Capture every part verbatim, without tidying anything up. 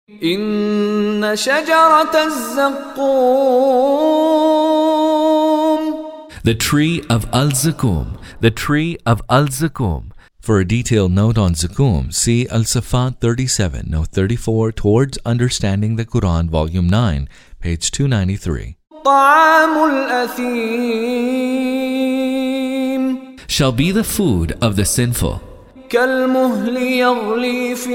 إن شجرة الزقوم The tree of Al-Zakum, the tree of Al-Zakum. For a detailed note on Zakum, see Al-Safat thirty-seven, note thirty-four, Towards Understanding the Quran, volume nine, page two ninety-three. طعام الأثيم Shall be the food of the sinful. كالمهل يغلي في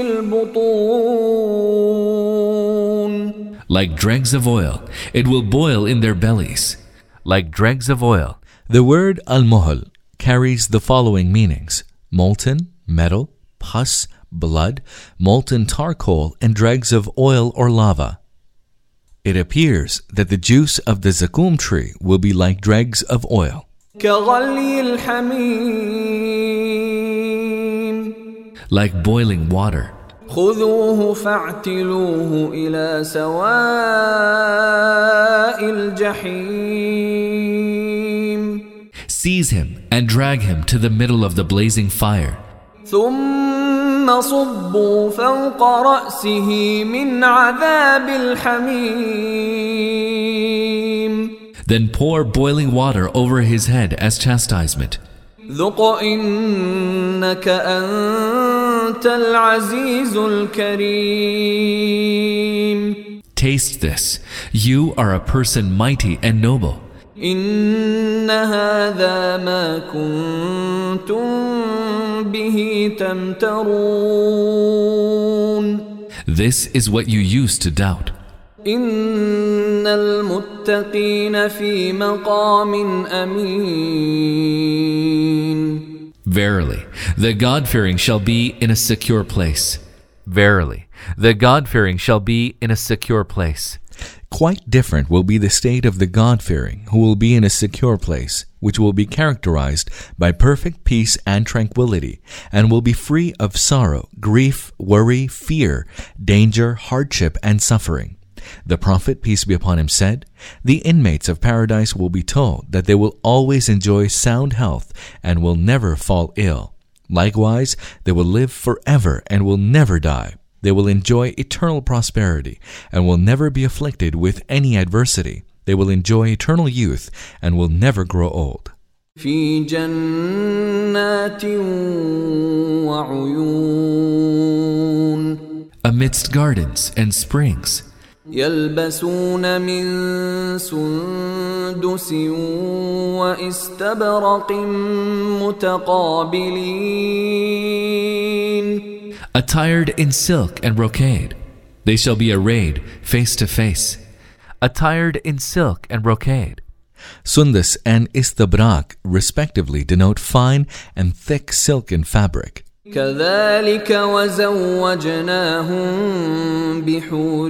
البطون Like dregs of oil, it will boil in their bellies. Like dregs of oil. The word al-muhl carries the following meanings: molten, metal, pus, blood, molten charcoal, and dregs of oil or lava. It appears that the juice of the zakum tree will be like dregs of oil. كغلي الحميم Like boiling water. خذوه فاعتلوه إلى سواء الجحيم Seize him and drag him to the middle of the blazing fire. ثم صبوا فوق رأسه من عذاب الحميم Then pour boiling water over his head as chastisement. ذق إنك أنت العزيز الكريم Taste this. You are a person mighty and noble. إن هذا ما كنتم به تمترون This is what you used to doubt. إن المتقين في مقام أمين Verily, the God-fearing shall be in a secure place. Verily, the God-fearing shall be in a secure place. Quite different will be the state of the God-fearing, who will be in a secure place, which will be characterized by perfect peace and tranquility, and will be free of sorrow, grief, worry, fear, danger, hardship, and suffering. The Prophet, peace be upon him, said, "The inmates of paradise will be told that they will always enjoy sound health and will never fall ill. Likewise, they will live forever and will never die. They will enjoy eternal prosperity and will never be afflicted with any adversity. They will enjoy eternal youth and will never grow old." في جنات وعيون Amidst gardens and springs. يلبسون من سندس واستبرق متقابلين Attired in silk and brocade, they shall be arrayed face to face. Attired in silk and brocade. Sundus and istabrak respectively denote fine and thick silken fabric. كذلك وزوجناهم بحور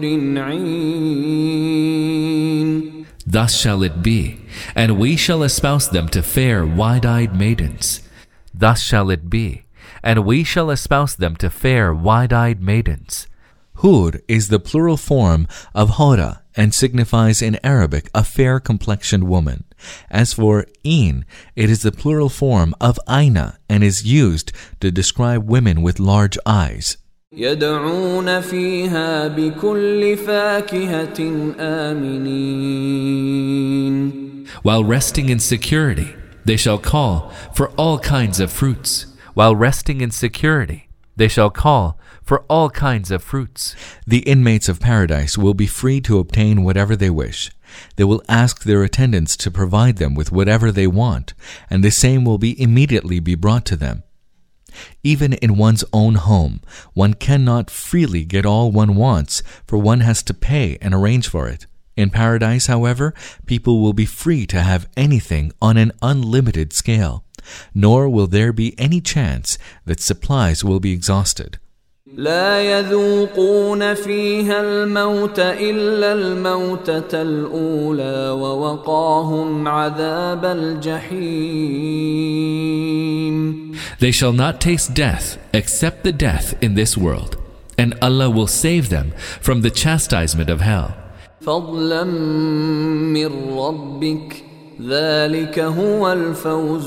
عين Thus shall it be, and we shall espouse them to fair, wide-eyed maidens. Thus shall it be, and we shall espouse them to fair, wide-eyed maidens. Hur is the plural form of hora and signifies in Arabic a fair-complexioned woman. As for een, it is the plural form of aina and is used to describe women with large eyes. يدعون فيها بكل فاكهة آمنين While resting in security, they shall call for all kinds of fruits. While resting in security, they shall call for all kinds of fruits. The inmates of paradise will be free to obtain whatever they wish. They will ask their attendants to provide them with whatever they want, and the same will be immediately be brought to them. Even in one's own home, one cannot freely get all one wants, for one has to pay and arrange for it. In paradise, however, people will be free to have anything on an unlimited scale, nor will there be any chance that supplies will be exhausted. لا يذوقون فيها الموت إلا الموتة الأولى ووقاهم عذاب الجحيم They shall not taste death except the death in this world, and Allah will save them from the chastisement of hell. فضلا من ربك ذلك هو الفوز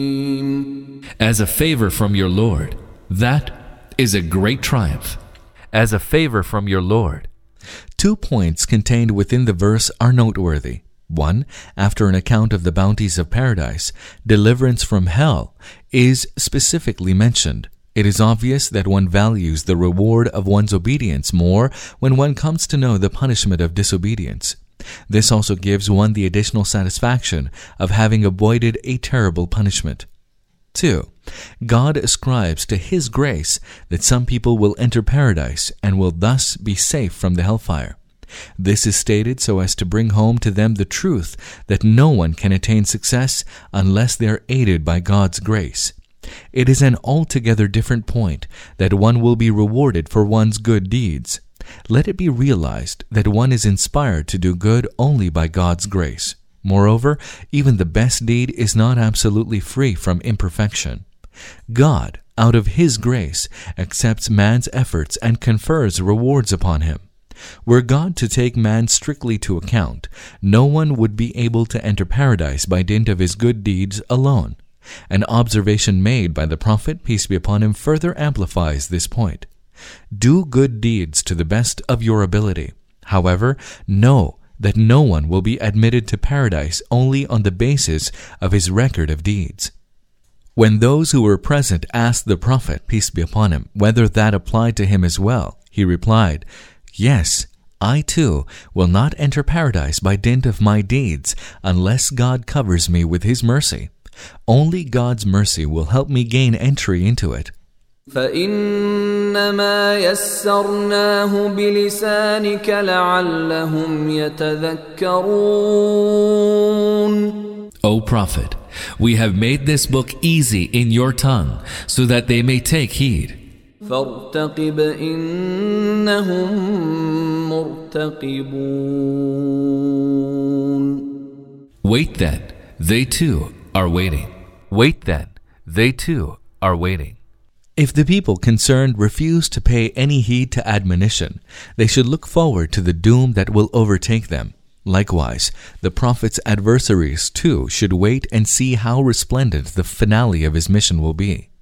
العظيم As a favor from your Lord, that is a great triumph. as a favor from your Lord. Two points contained within the verse are noteworthy. One, after an account of the bounties of paradise, deliverance from hell is specifically mentioned. It is obvious that one values the reward of one's obedience more when one comes to know the punishment of disobedience. This also gives one the additional satisfaction of having avoided a terrible punishment. Two, God ascribes to His grace that some people will enter paradise and will thus be safe from the hellfire. This is stated so as to bring home to them the truth that no one can attain success unless they are aided by God's grace. It is an altogether different point that one will be rewarded for one's good deeds. Let it be realized that one is inspired to do good only by God's grace. Moreover, even the best deed is not absolutely free from imperfection. God, out of His grace, accepts man's efforts and confers rewards upon him. Were God to take man strictly to account, no one would be able to enter paradise by dint of his good deeds alone. An observation made by the Prophet, peace be upon him, further amplifies this point. Do good deeds to the best of your ability. However, know that no one will be admitted to paradise only on the basis of his record of deeds. When those who were present asked the Prophet, peace be upon him, whether that applied to him as well, he replied, "Yes, I too will not enter paradise by dint of my deeds unless God covers me with His mercy. Only God's mercy will help me gain entry into it." فَإِنَّمَا يَسَّرْنَاهُ بِلِسَانِكَ لَعَلَّهُمْ يَتَذَكَّرُونَ. O Prophet, we have made this book easy in your tongue so that they may take heed. فَارْتَقِبْ إِنَّهُمْ مُرْتَقِبُونَ. Wait then, they too are waiting. Wait then, they too are waiting. If the people concerned refuse to pay any heed to admonition, they should look forward to the doom that will overtake them. Likewise, the Prophet's adversaries too should wait and see how resplendent the finale of his mission will be.